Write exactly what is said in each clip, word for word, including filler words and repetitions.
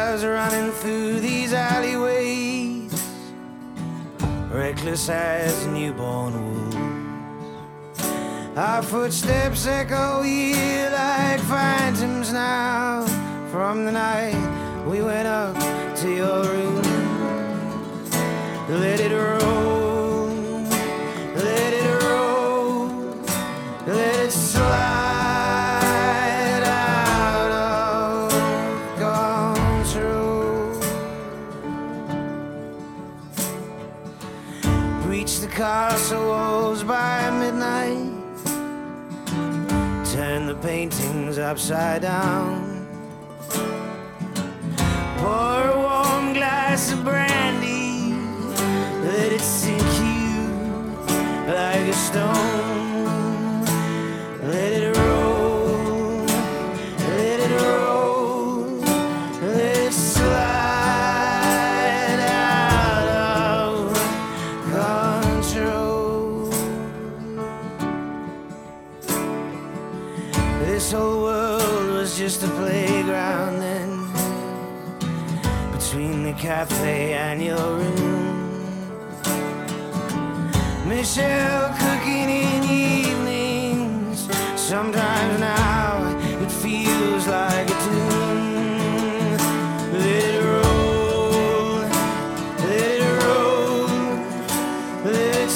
was running through these alleyways, reckless as newborn wolves. Our footsteps echo here like phantoms now, from the night we went up to your room. Let it roll, let it roll, let it slide out of control. Reach the castle walls by midnight, turn the paintings upside down, pour a warm glass of brandy, let it sink you like a stone. Let it roll, let it roll, let it slide out of control. This whole world was just a playground then, between the cafe and your room. Michelle cooking in evenings, sometimes now it feels like a tune. Let it roll, let it roll, let it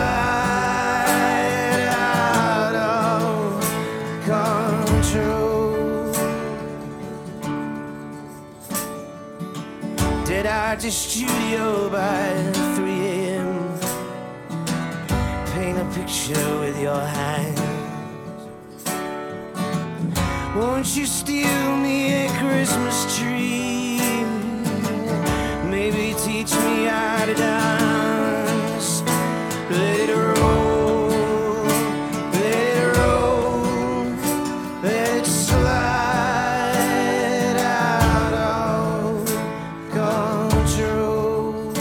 slide out of control. Dead out the studio by three a.m. Paint a picture with your hands. Won't you steal me a Christmas tree? Maybe teach me how to dance. Let it roll, let it roll, let it slide out of control.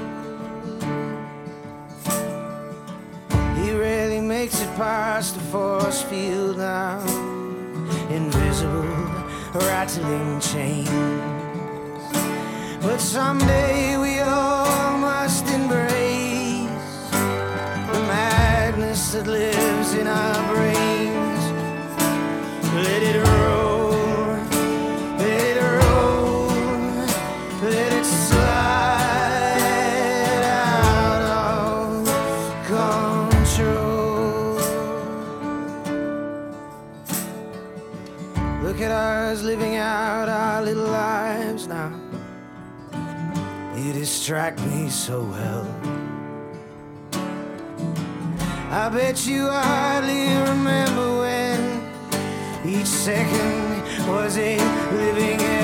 He rarely makes it past the force field now, invisible, rattling chains. But someday we all must embrace the madness that lives in our brains. Let it roll, let it roll, let it slide out of control. Look at us living out our little lives now. You distract me so well. I bet you hardly remember when each second was a living